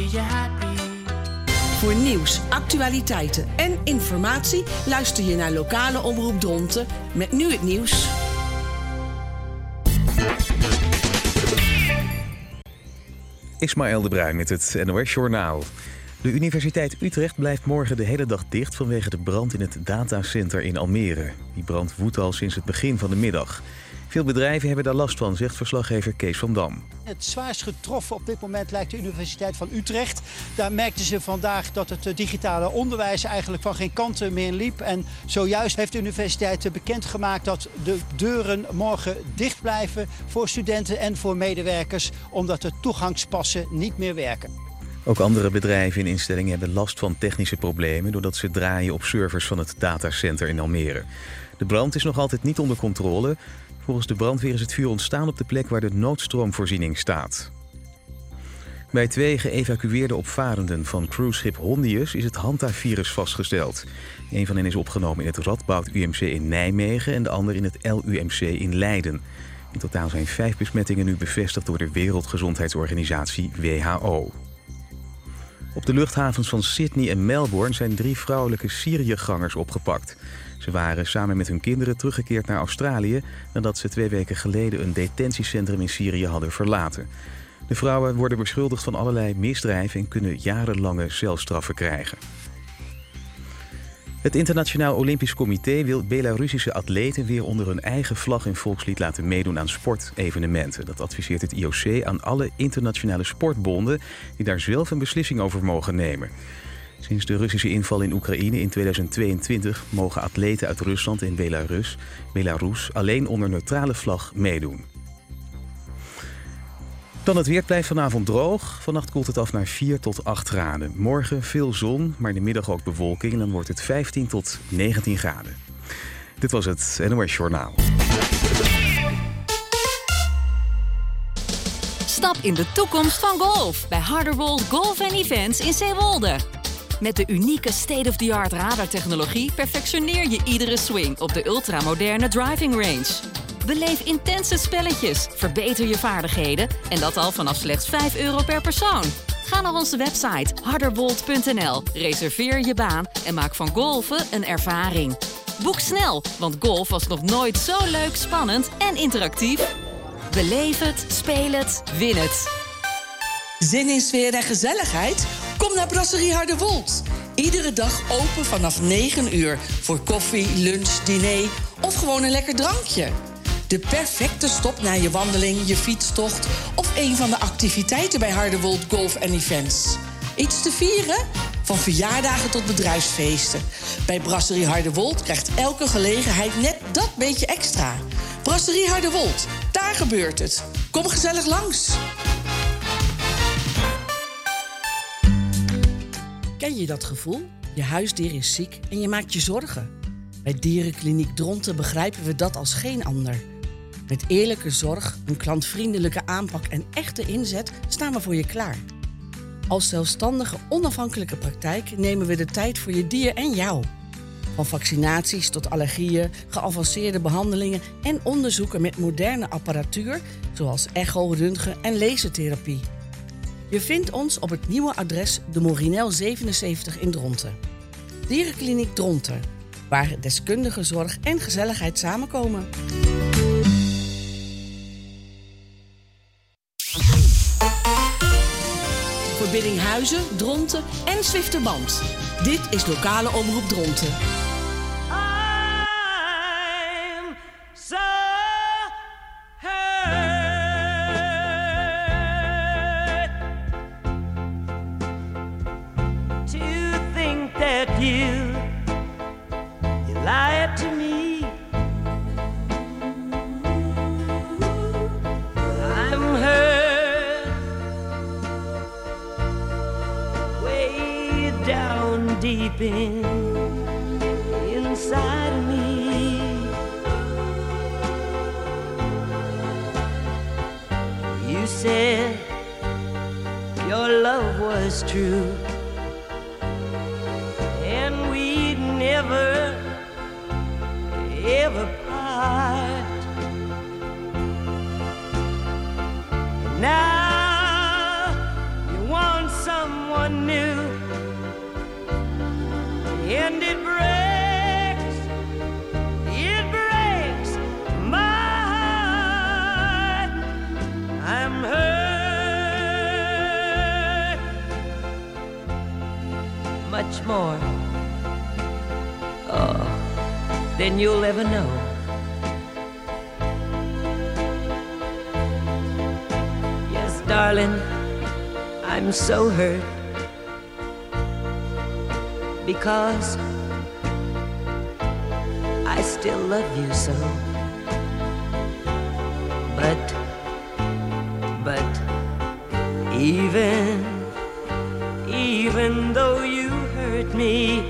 you happy. Voor nieuws, actualiteiten en informatie luister je naar lokale omroep Dronten met nu het nieuws. Ismaël de Bruin met het NOS Journaal. De Universiteit Utrecht blijft morgen de hele dag dicht vanwege de brand in het datacenter in Almere. Die brand woedt al sinds het begin van de middag. Veel bedrijven hebben daar last van, zegt verslaggever Kees van Dam. Het zwaarst getroffen op dit moment lijkt de Universiteit van Utrecht. Daar merkten ze vandaag dat het digitale onderwijs eigenlijk van geen kanten meer liep. En zojuist heeft de universiteit bekendgemaakt dat de deuren morgen dicht blijven voor studenten en voor medewerkers, omdat de toegangspassen niet meer werken. Ook andere bedrijven en instellingen hebben last van technische problemen doordat ze draaien op servers van het datacenter in Almere. De brand is nog altijd niet onder controle. Volgens de brandweer is het vuur ontstaan op de plek waar de noodstroomvoorziening staat. Bij 2 geëvacueerde opvarenden van cruiseschip Hondius is het Hanta-virus vastgesteld. Een van hen is opgenomen in het Radboud UMC in Nijmegen en de ander in het LUMC in Leiden. In totaal zijn 5 besmettingen nu bevestigd door de Wereldgezondheidsorganisatie WHO. Op de luchthavens van Sydney en Melbourne zijn 3 vrouwelijke Syriëgangers opgepakt. Ze waren samen met hun kinderen teruggekeerd naar Australië nadat ze 2 weken geleden een detentiecentrum in Syrië hadden verlaten. De vrouwen worden beschuldigd van allerlei misdrijven en kunnen jarenlange celstraffen krijgen. Het Internationaal Olympisch Comité wil Belarusische atleten weer onder hun eigen vlag en volkslied laten meedoen aan sportevenementen. Dat adviseert het IOC aan alle internationale sportbonden die daar zelf een beslissing over mogen nemen. Sinds de Russische inval in Oekraïne in 2022 mogen atleten uit Rusland en Belarus alleen onder neutrale vlag meedoen. Dan het weer, blijft vanavond droog. Vannacht koelt het af naar 4 tot 8 graden. Morgen veel zon, maar in de middag ook bewolking. En dan wordt het 15 tot 19 graden. Dit was het NOS Journaal. Stap in de toekomst van golf bij Harderwold Golf & Events in Zeewolde. Met de unieke state-of-the-art radartechnologie perfectioneer je iedere swing op de ultramoderne driving range. Beleef intense spelletjes, verbeter je vaardigheden en dat al vanaf slechts €5 per persoon. Ga naar onze website harderwold.nl, reserveer je baan en maak van golfen een ervaring. Boek snel, want golf was nog nooit zo leuk, spannend en interactief. Beleef het, speel het, win het. Zin in sfeer en gezelligheid? Kom naar Brasserie Harderwold. Iedere dag open vanaf 9 uur voor koffie, lunch, diner of gewoon een lekker drankje. De perfecte stop na je wandeling, je fietstocht of een van de activiteiten bij Harderwold Golf & Events. Iets te vieren? Van verjaardagen tot bedrijfsfeesten. Bij Brasserie Harderwold krijgt elke gelegenheid net dat beetje extra. Brasserie Harderwold, daar gebeurt het. Kom gezellig langs. Ken je dat gevoel? Je huisdier is ziek en je maakt je zorgen. Bij Dierenkliniek Dronten begrijpen we dat als geen ander. Met eerlijke zorg, een klantvriendelijke aanpak en echte inzet staan we voor je klaar. Als zelfstandige, onafhankelijke praktijk nemen we de tijd voor je dier en jou. Van vaccinaties tot allergieën, geavanceerde behandelingen en onderzoeken met moderne apparatuur, zoals echo, röntgen en lasertherapie. Je vindt ons op het nieuwe adres de Morinel 77 in Dronten. Dierenkliniek Dronten, waar deskundige zorg en gezelligheid samenkomen. Voor Biddinghuizen, Dronten en Zwifterband. Dit is lokale omroep Dronten. I'm so hurt to think that you lied to me. I'm hurt way down deep inside of me. You said your love was true and we'd never ever part. Now you want some anew, and it breaks my heart. I'm hurt much more than you'll ever know. Yes, darling, I'm so hurt because I still love you so. But even though you hurt me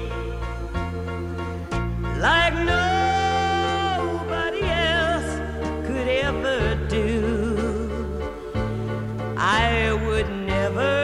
like nobody else could ever do, I would never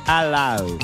Hello.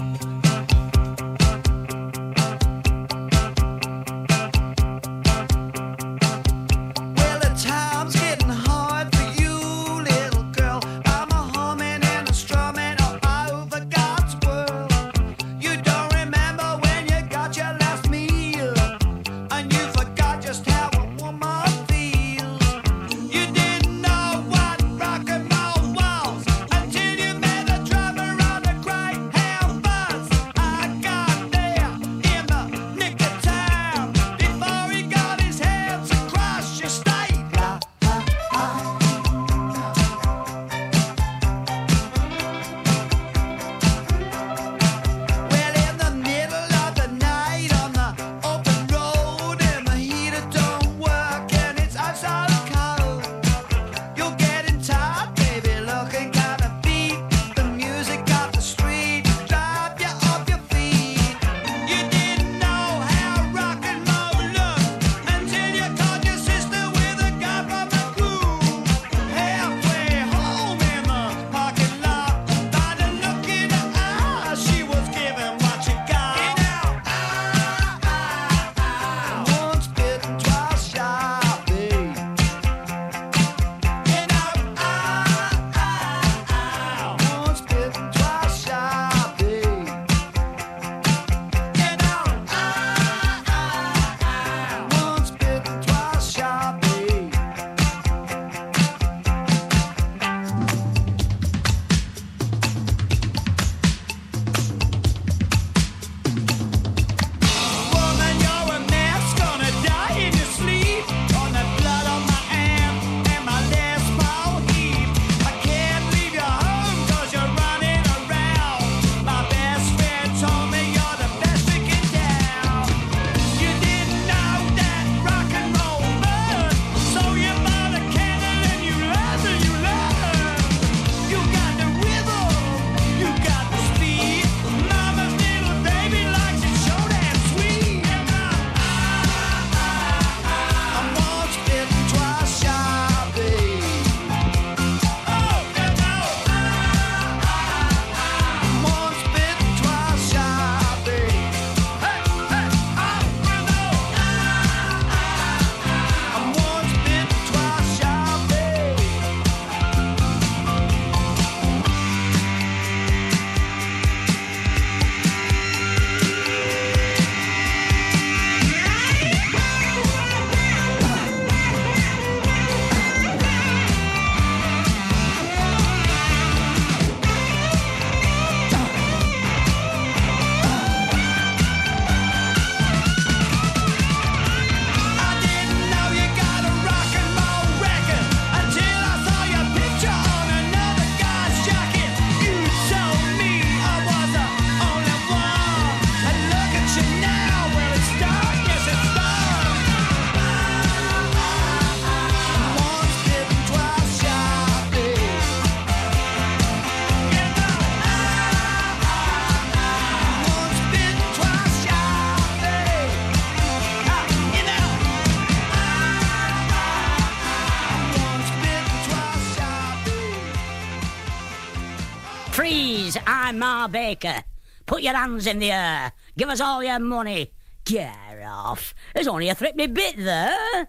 Freeze! I'm Ma Baker. Put your hands in the air. Give us all your money. Get off. There's only a threepenny bit there.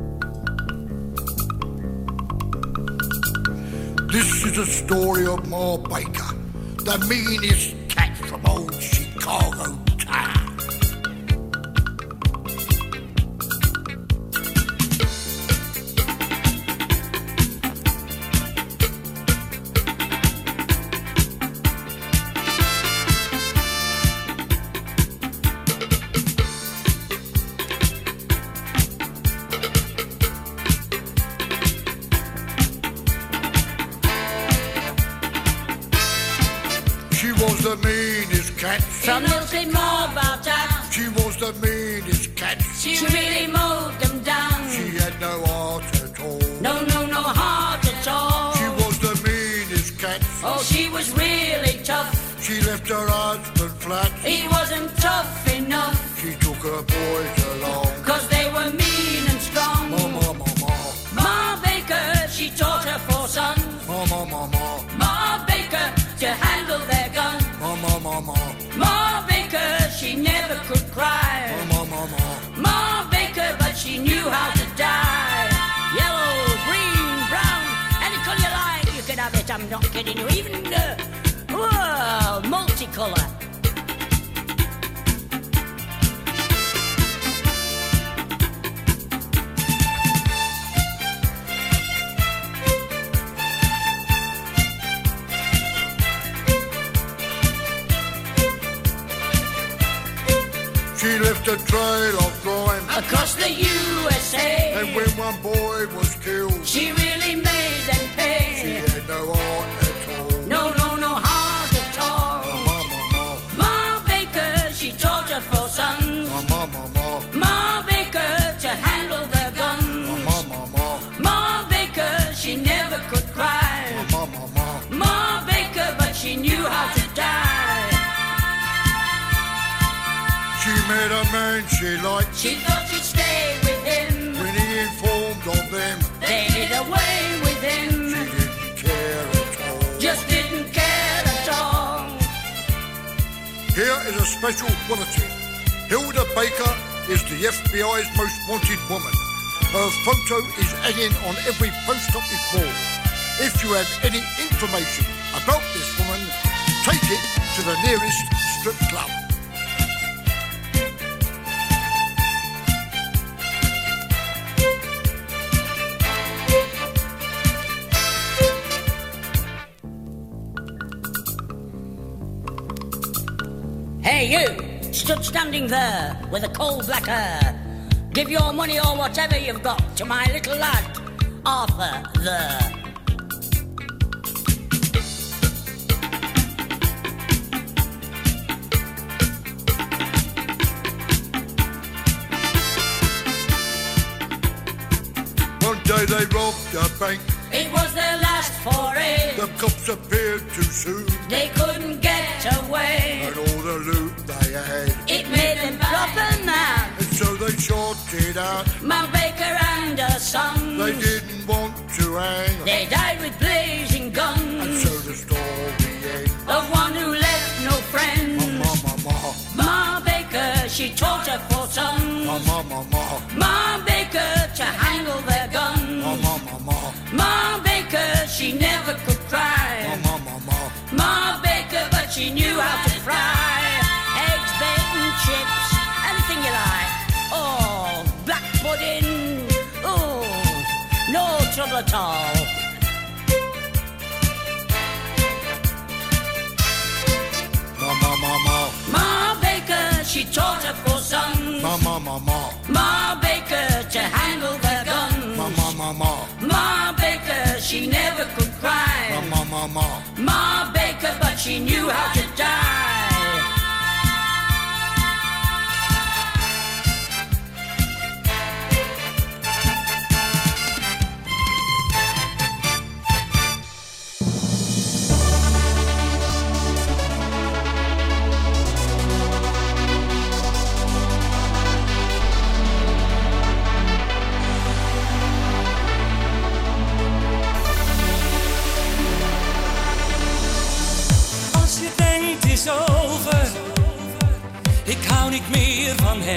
This is a story of Ma Baker, the meanest cat from old Chicago town. The meanest cat from Milton Moorbartown. She was the meanest cat. She really mowed them down. She had no heart at all. No heart at all. She was the meanest cat. Oh, she was really tough. She left her husband flat. He wasn't tough enough. She took her boys along, 'cause they were mean and strong. Ma Baker, she taught her 4 sons. Ma Baker to handle their gun. Ma get into even multicolour. She left a trail of crime Across the USA. and when one boy was killed, She really made them she pay. had no heart at all. No heart at all. Ma Baker, she taught her four sons. Ma Baker to handle their guns. Ma Baker, she never could cry. Ma Baker, but she knew how to die. She met a man she liked. She thought she'd stay with him. When he informed of them, They did away with she him. didn't care at all. Just didn't care at all. Here is a special bulletin. Hilda Baker is the FBI's most wanted woman. Her photo is hanging on every post office board. If you have any information about this woman, take it to the nearest strip club. Hey, you! Stood standing there with a coal black hair. Give your money or whatever you've got to my little lad, Arthur there. One day they robbed a bank. It was their last foray. The cops appeared too soon, They couldn't get away. and all the loot they had. It made them proper mad. And so they shorted out. Ma Baker and her sons. They didn't want to hang. They died with blazing And guns. so the story ends. Of one who left no friends. Ma Baker, she taught her four sons. Ma Baker to handle their guns. Ma Baker, she never could cry. Ma Baker, but she knew how to fry. Eggs, bacon, chips, anything you like. Oh, black pudding. Oh, no trouble at all. Ma Baker, she taught her four sons. Ma Baker to handle their guns. Ma Baker, she never could cry. Ma Baker, but she knew how to die. Als je denkt het is over, ik hou niet meer van hem.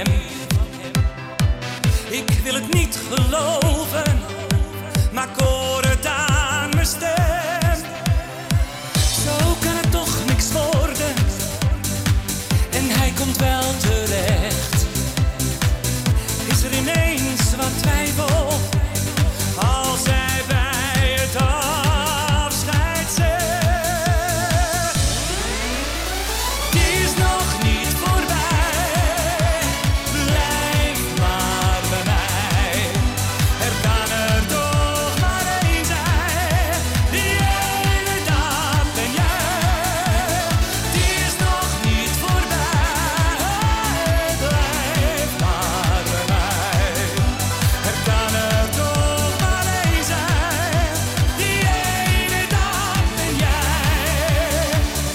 Ik wil het niet geloven, maar ik hoor het aan mijn stem. Zo kan het toch niks worden, en hij komt wel terecht. Is er ineens wat twijfel, als hij bij het afscheid zegt. Het is nog niet voorbij, blijf maar bij mij. Er kan er toch maar één zijn, die ene dat ben jij. Het is nog niet voorbij, blijf maar bij mij. Er kan er toch maar één zijn, die ene dat ben jij.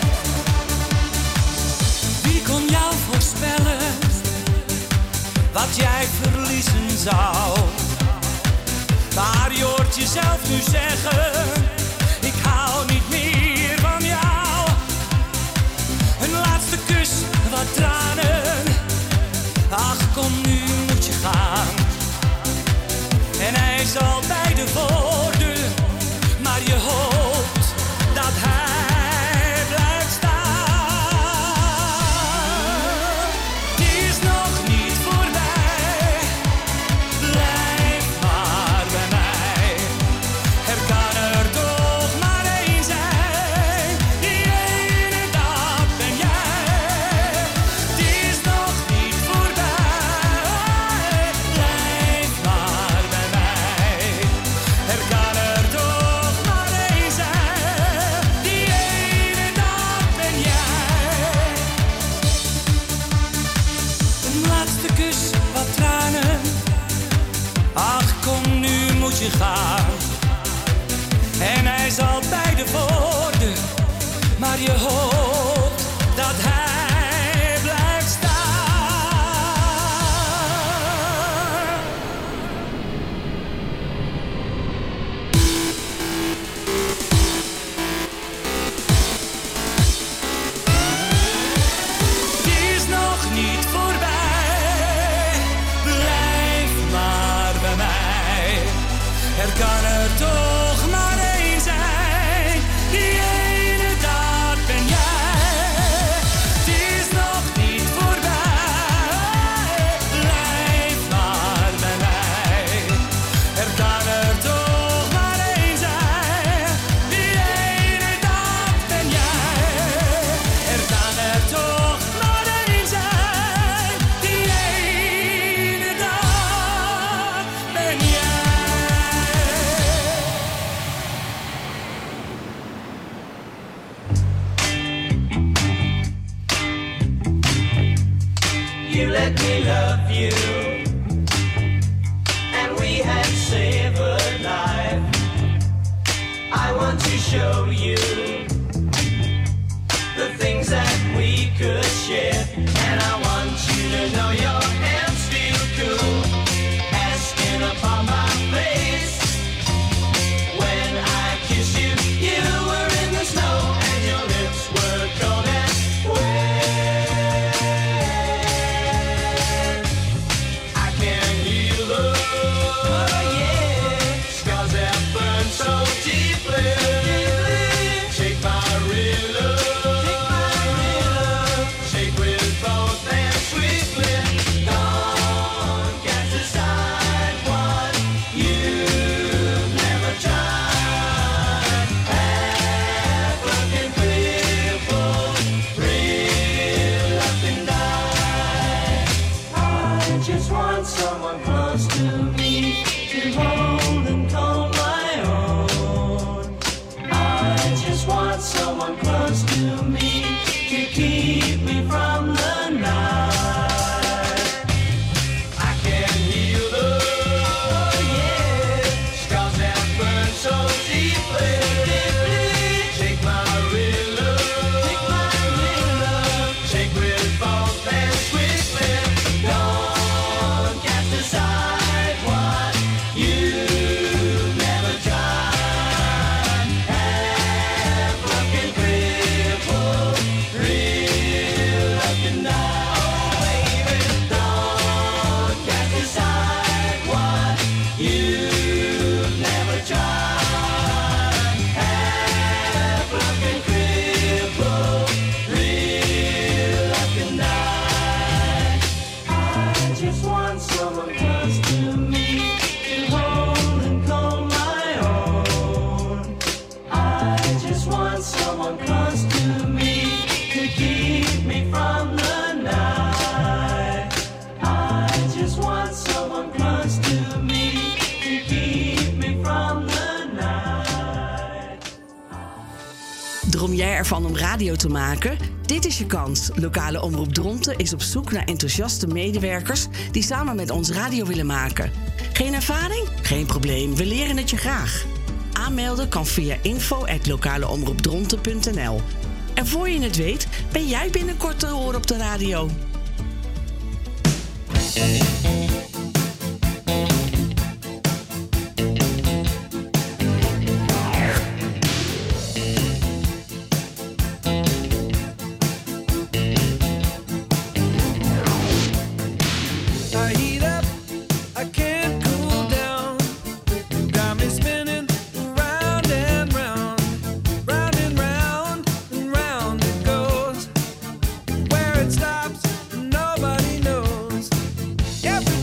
Wie kon jou voorspellen wat jij verliezen zou? Maar je hoort jezelf nu zeggen, ik hou niet meer van jou. Een laatste kus, wat tranen, ach kom nu moet je gaan. En hij is al bij de voordeur, maar je hoopt dat je hoopt dat hij blijft staan. Het is nog niet voorbij, blijf maar bij mij. Er kan er toch maar één zijn, die ene, dat ben jij. Het is nog niet voorbij, blijf maar bij mij. Er kan er toch maar één zijn, die ene, dat ben jij. Er kan er toch maar één zijn, die ene, dat ben jij. You let me love you, and we had savored life. I want to show you the things that we could share, and I want you to know your hands feel cool as skin upon my face. When I kissed you, you were in the snow, and your lips were cold and wet. I can heal the scars that burn so deeply. Shake my real love, shake with both hands sweetly. Don't get decide what you've never tried. African people, real up and die. I just want someone close to me to hold and call my own. I just want someone close to me to keep me from the night. I can heal the scars that burn so deeply. Shake my real love, shake with both hands sweetly. Don't get decide what you've never tried. African cripple, real up and down. Oh baby, don't get decide what you've never tried. African cripple, real up and down. I just want someone close to me to hold and call my own. I just want someone close to me to keep me from the night. I just want someone close to me to keep me from the night. Droom jij ervan om radio te maken? Dit is je kans. Lokale Omroep Dronten is op zoek naar enthousiaste medewerkers die samen met ons radio willen maken. Geen ervaring? Geen probleem, we leren het je graag. Aanmelden kan via info@lokaleomroepdronten.nl. En voor je het weet, ben jij binnenkort te horen op de radio. I heat up, I can't cool down. Got me spinning round and round, round and round and round it goes. Where it stops, nobody knows. Every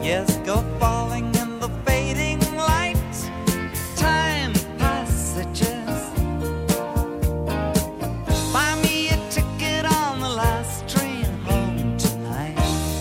years go falling in the fading light. Time passages. Buy me a ticket on the last train home tonight.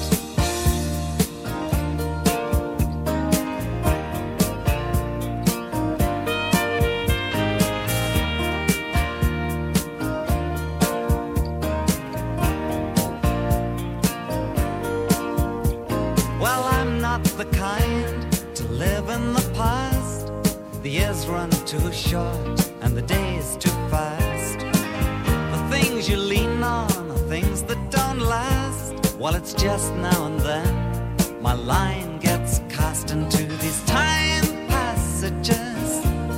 Well, I'm not the kind to live in the past. The years run too short and the days too fast. The things you lean on are things that don't last. Well, it's just now and then my line gets cast into these time passages.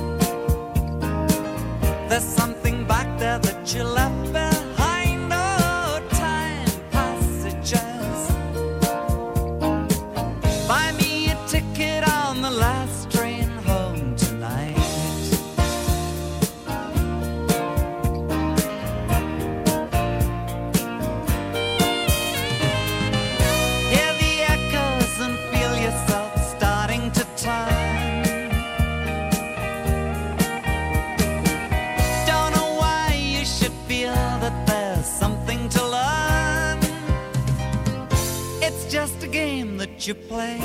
There's something back there that you left behind. Oh, time passages. Buy me a ticket on the last train home tonight. Hear the echoes and feel yourself starting to turn. Don't know why you should feel that there's something to learn. It's just a game that you play.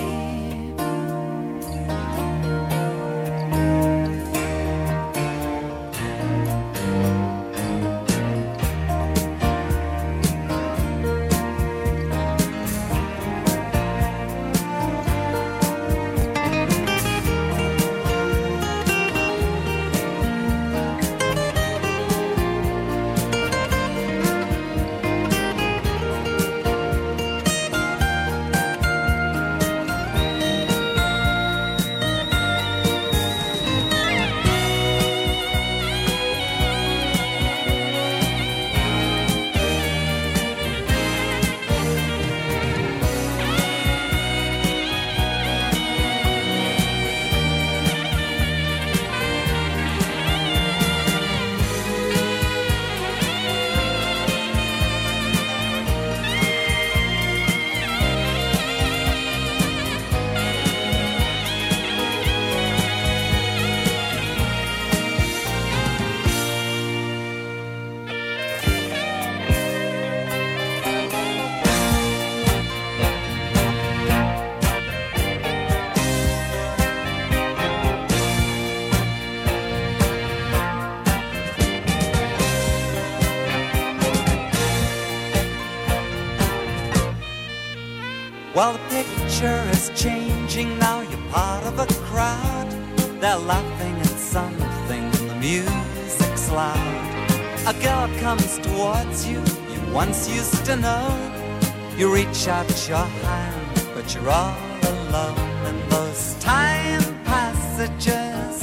Well, the picture is changing now. You're part of a crowd. They're laughing at something. The music's loud. A girl comes towards you. You once used to know. You reach out your hand, but you're all alone in those time passages.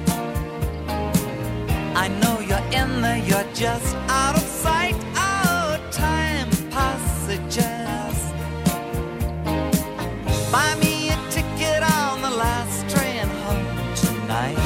I know you're in there. You're just out of sight. Oh, time passages. Buy me a ticket on the last train home tonight.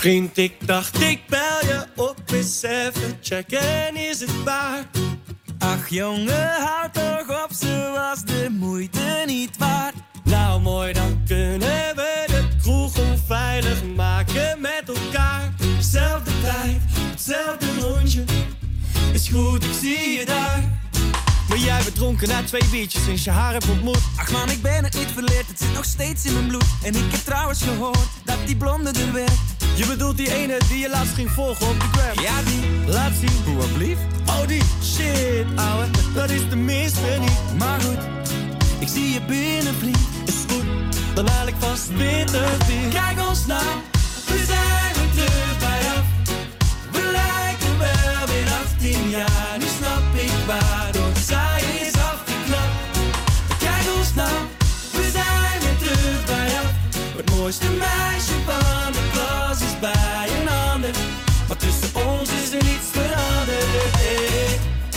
Vriend, ik dacht ik bel je op, eens even checken, is het waar? Ach jongen, houd toch op, ze was de moeite niet waard. Nou mooi, dan kunnen we de kroeg onveilig maken met elkaar. Zelfde tijd, hetzelfde rondje, is goed, ik zie je daar. Maar jij bent dronken na 2 biertjes sinds je haar hebt ontmoet. Ach man, ik ben het niet verleerd, het zit nog steeds in mijn bloed. En ik heb trouwens gehoord dat die blonde er werkt. Je bedoelt die ene die je laatst ging volgen op de gram? Ja, die. Laat zien. Hoe blief? Oh, die. Shit, ouwe, dat is de minste niet. Maar goed, ik zie je binnen, vriend. Is goed, dan haal ik vast bitter bier. Kijk ons nou, we zijn weer terug bij af. We lijken wel weer 18 jaar. Nu snap ik waardoor zij is afgeknapt. Kijk ons nou, we zijn weer terug bij af. Het mooiste meisje van de klas is bij een ander. Maar tussen ons is er niets veranderd. Hey.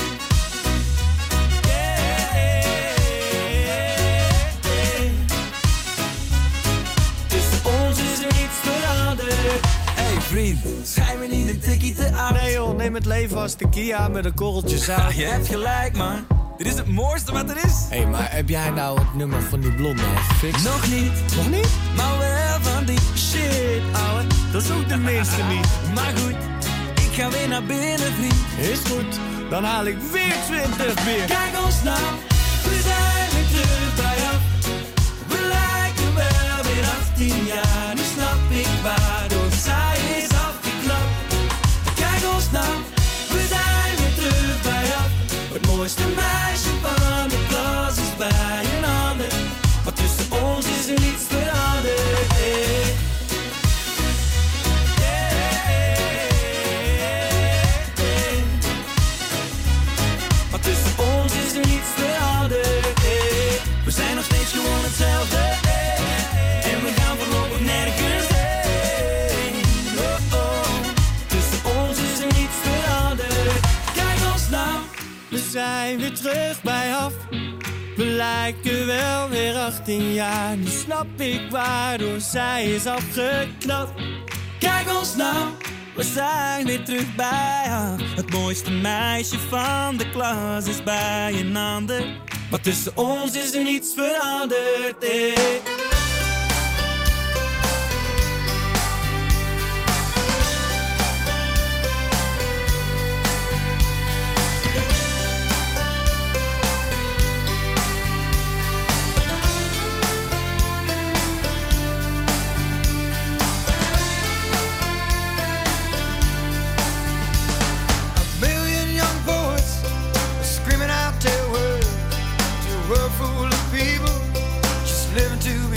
Hey vriend, schijn me niet een tikkie te oud. Nee joh, neem het leven als tequila met een korreltje zout. Je hebt gelijk man, dit is het mooiste wat er is. Hé, maar heb jij nou het nummer van die blonde al gefixt? Nog niet, Nog niet? maar wel van die. Shit, ouwe, dat is ook de minste niet. Maar goed, ik ga weer naar binnen vriend. Is goed, dan haal ik weer 20 bier. Kijk ons nou, we zijn weer terug bij af. We lijken wel weer 18 jaar. Nu snap ik waardoor zij is afgeknapt. Kijk ons nou, we zijn weer terug bij af. Het mooiste meisje van de klas is bij een ander. Maar tussen ons is er niets veranderd. Hey. Maar tussen ons is er niets veranderd. We zijn nog steeds gewoon hetzelfde. En we gaan voorlopig nergens heen. Oh, oh. Tussen ons is er niets veranderd. Kijk ons nou, We zijn weer terug bij af. We lijken wel weer 18 jaar. Nu snap ik waardoor zij is afgeknapt. kijk ons nou. We zijn weer terug bij haar. Het mooiste meisje van de klas is bij een ander. Maar tussen ons is er niets veranderd. Million young poets screaming out their words to a world full of people just living to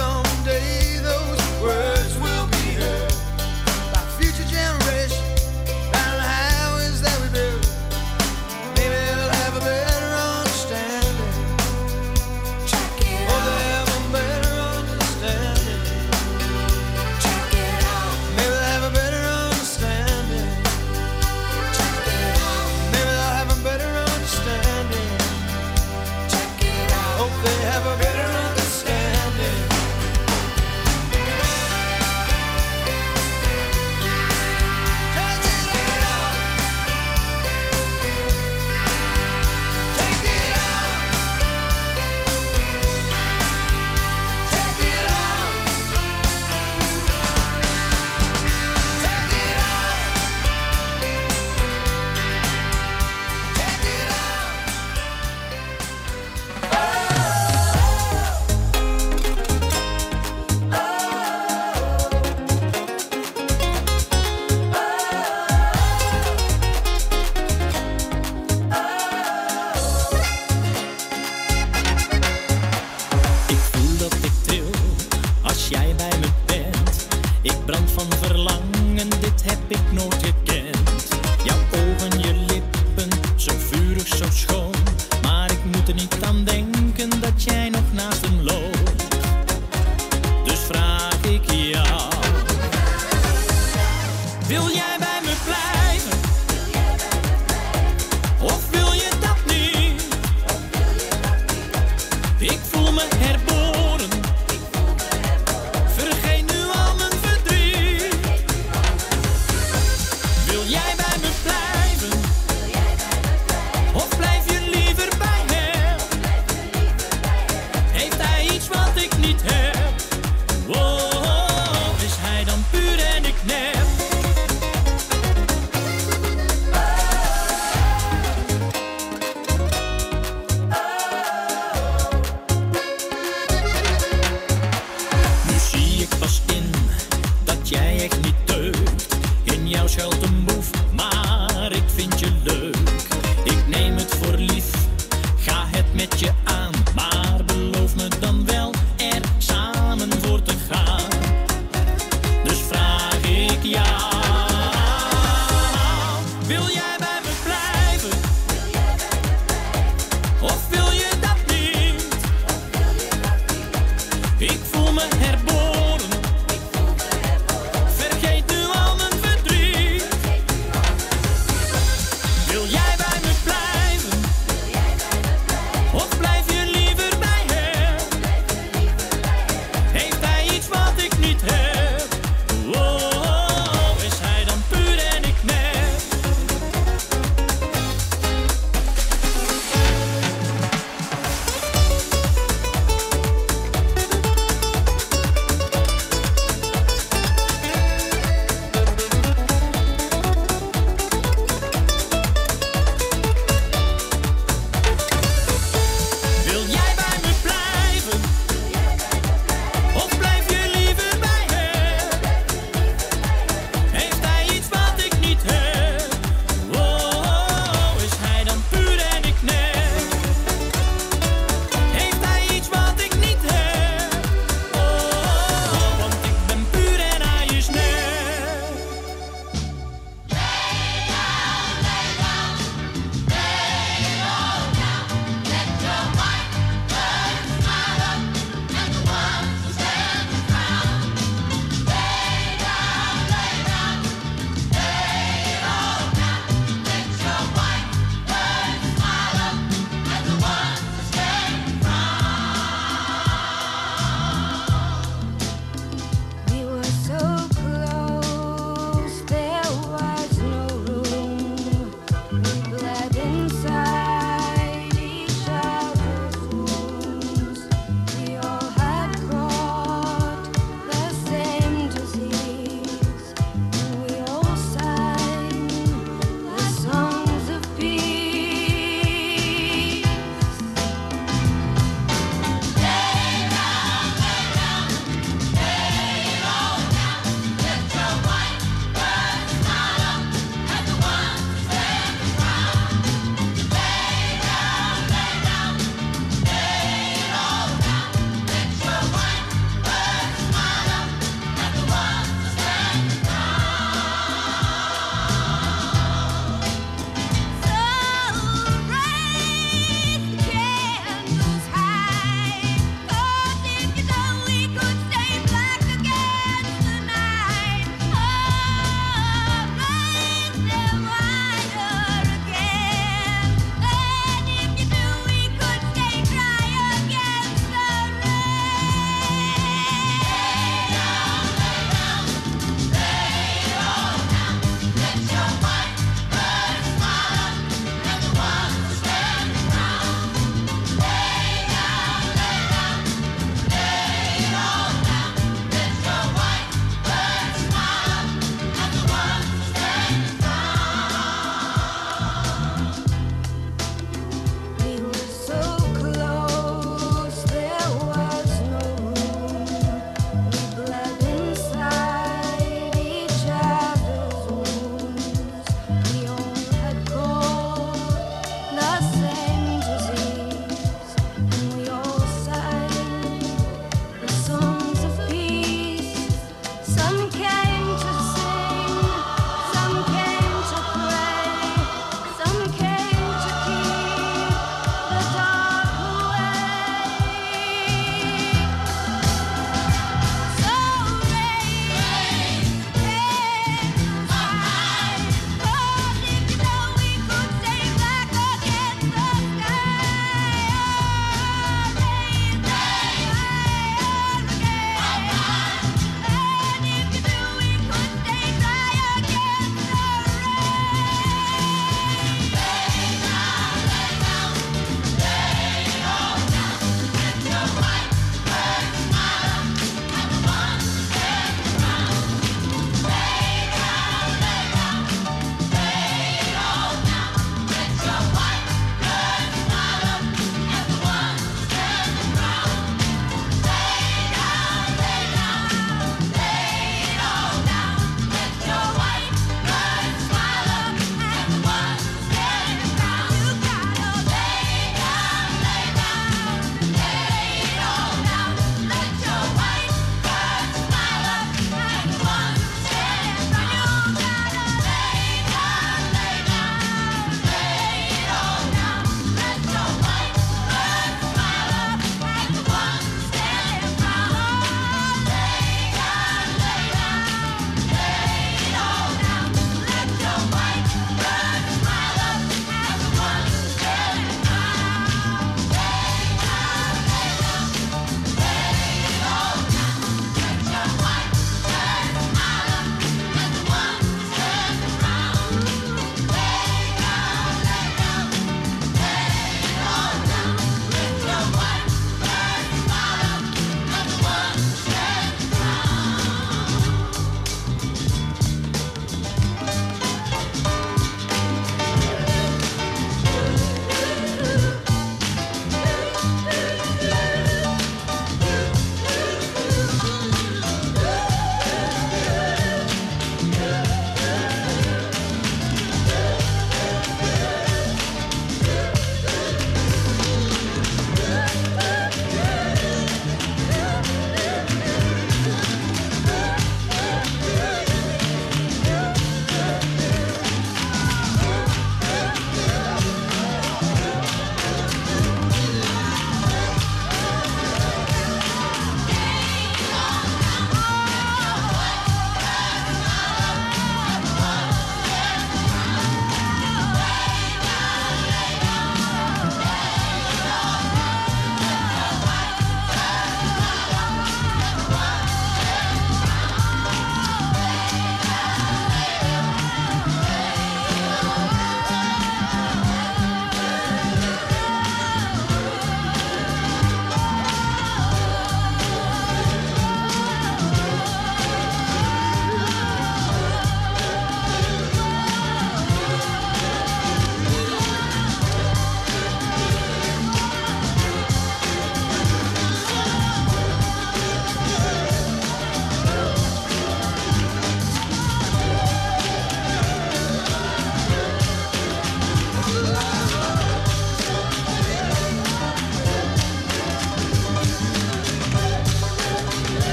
someday those words will be heard by future generations down the highways that we build. Maybe they'll have a better understanding. Check it Oh, out. they'll have a better understanding. Check it out. Maybe they'll have a better understanding. Check it out. Maybe they'll have a better understanding. Check it out. Hope they have a better understanding.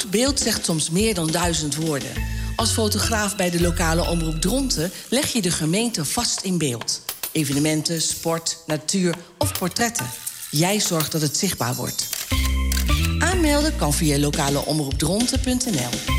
goed beeld zegt soms meer dan 1000 woorden. Als fotograaf bij de lokale omroep Dronten leg je de gemeente vast in beeld. Evenementen, sport, natuur of portretten. Jij zorgt dat het zichtbaar wordt. Aanmelden kan via lokaleomroepdronten.nl.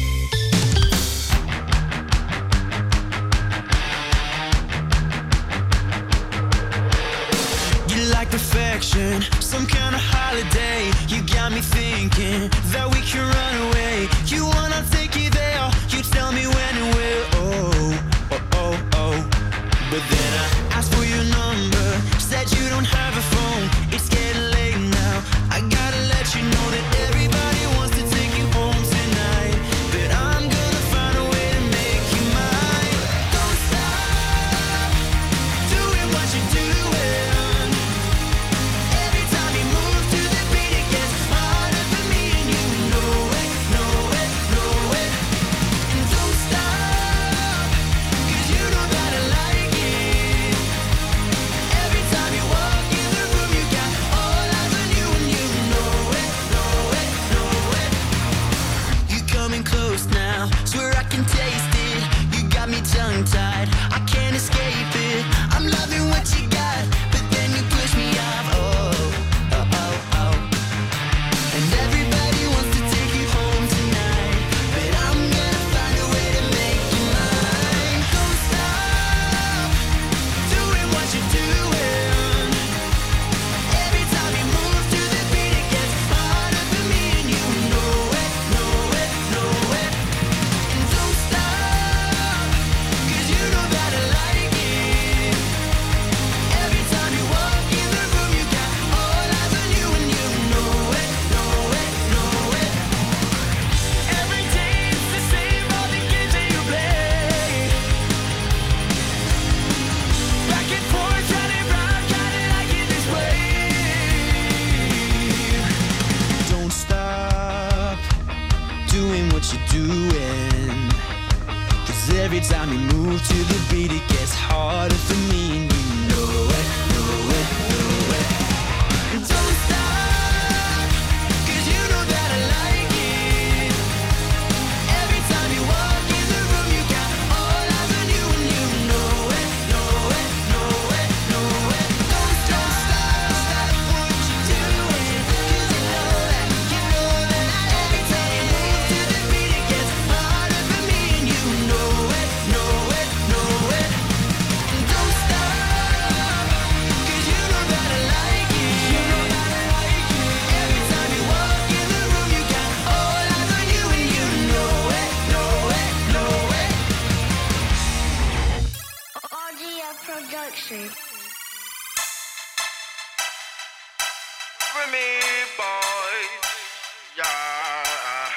Like perfection, some kind of holiday. You got me thinking that we can run away. You wanna take you there, you tell me when and where. Oh. But then I asked for your number, said you don't have a phone. It's getting late now, I gotta let you know that everybody wants to take you home tonight. But I'm gonna find a way to make you mine. Don't stop doing what you're doing. Tongue-tied, I can't escape it. I'm loving what you got, but then you push me off. Oh. And everybody wants to take you home tonight, but I'm gonna find a way to make you mine. Don't stop doing what you're doing. Every time you move to the beat, it gets harder for me, and you know it. And don't stop. You know that I like it. Every time you walk in the room, you got all eyes on you, and you know it. Every day it's the same, all the games that you play. Back and forth, running round, kinda like it this way. Don't stop doing what you're doing. Every time you move to the beat, it gets harder for me, and you know it. And don't stop, 'cause you know that I like it. Every time you walk in the room, you got all eyes on you, and you know it. Don't stop what you're doing, 'cause you know that every time you move to the beat, it gets harder for me, and you know it. And don't stop, 'cause you know that I like it. Every time you walk in the room, you got all eyes on you, and you know it. RGL Production. For me, boys, yeah.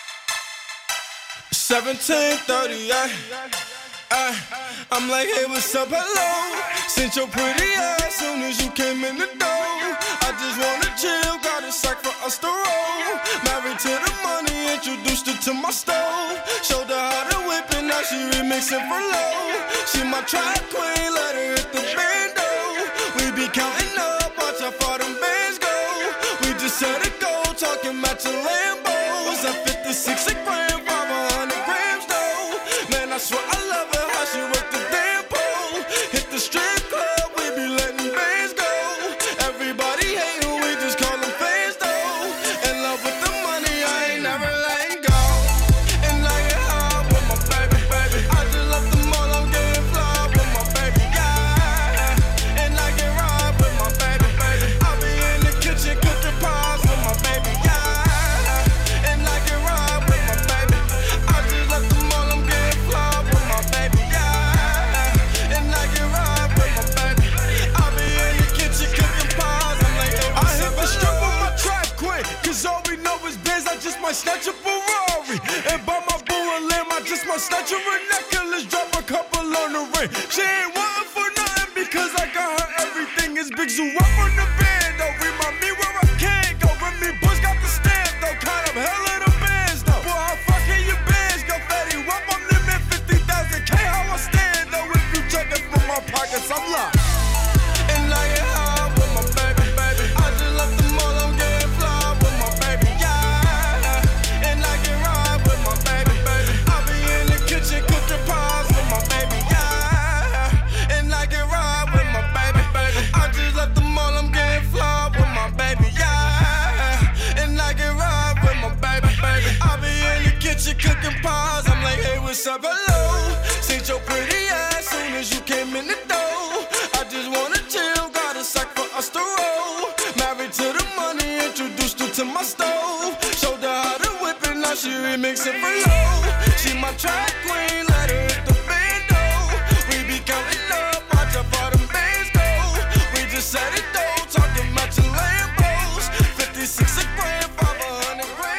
17:38. I'm like, hey, what's up, hello? Since your pretty ass soon as you came in the door. I just wanna chill, got a sack for us to roll. Married to the money, introduced her to my stove. Showed her how to whip it, now she remixing for low. She my track queen, let her hit the bando. We be counting up, watch how far them bands go. We just set a goal, talking matching Lambos. At 56 a gram, 500 grams though. Man, I swear I love her, how she work the damn pole. Hit the strip club, we be letting bands go. Everybody hate who we just call them fans though. In love with the money, I ain't never letting go. And like it hard with my baby. I just left them all, I'm getting fly with my baby, yeah. And I get ride with my baby. I'll be in the kitchen cooking pies with my baby, yeah. And I get ride with my baby. I just left them all, I'm getting fly with my baby, yeah. And I get ride with my baby. I'll be in the kitchen cooking pies. I'm like, I have a strip on my track queen, 'cause all we know is biz. I just might snatch a Ferrari and buy my boo a limb. I just might snatch her a necklace, drop a couple on the ring. She ain't wanting for nothing because I got her everything. Is big zoo up on the band though. Remind me where I can't go. Remy Bush got the stamp though. Kind of hell of the bands though. Boy, how fucking your bands go fatty. Up on limit 50,000K. How I stand though. If you check it from my pockets, I'm locked. And I get high with my baby. I just left them all, I'm getting fly with my baby, yeah. And I get up hello. Seen your pretty ass soon as you came in the door. I just wanna chill, got a sack for us to roll. Married to the money, introduced her to my stove. Showed her how to whip it, now she remixing for low. She my track queen.